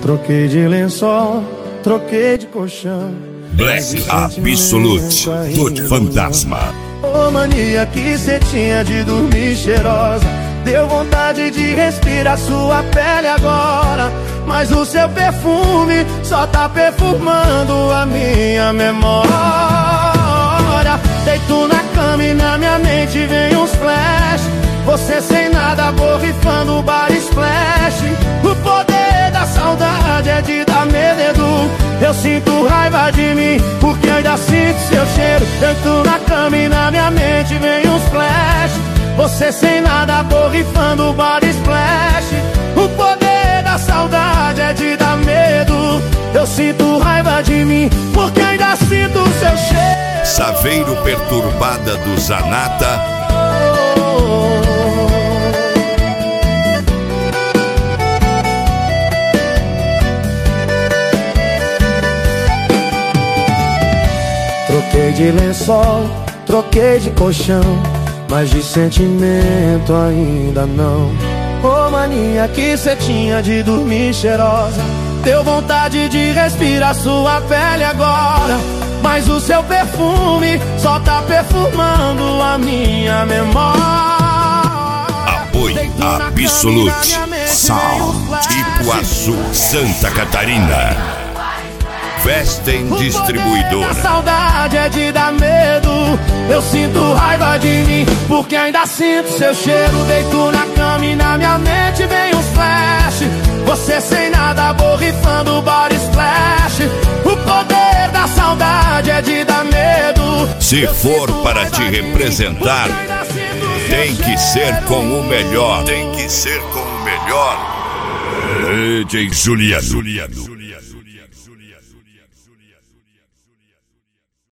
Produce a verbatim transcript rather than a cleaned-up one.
Troquei de lençol, troquei de colchão. Black Absolute, Dor Fantasma. Ô mania que cê tinha de dormir cheirosa, deu vontade de respirar sua pele agora. Mas o seu perfume só tá perfumando a minha memória. Deito na cama e na minha mente vem uns flash. Você sem nada, borrifando o bar splash. O poder da saudade é de dar medo. Eu sinto raiva de mim, porque ainda sinto seu cheiro. Deito na cama e na minha mente vem uns flash. Você sem nada, borrifando o bar splash. O poder da saudade é de dar medo. Eu sinto raiva de mim, porque ainda sinto seu cheiro. Saveiro Perturbada do Zanata. Troquei de lençol, troquei de colchão, mas de sentimento ainda não. Ô mania que cê tinha de dormir cheirosa, deu vontade de respirar sua pele agora. Mas o seu perfume só tá perfumando a minha memória. Apoio Absolute, Sal, Ipuaçu, Santa Catarina. Vestem Distribuidora. A saudade é de dar medo. Eu sinto raiva de mim, porque ainda sinto seu cheiro. Deito na cama e na minha mente vem uns flash. Você sem nada, borrifando o bar splash. O poder da saudade é de dar medo. Se for para te representar, tem que ser com o melhor. Tem que ser com o melhor. D J Juliano.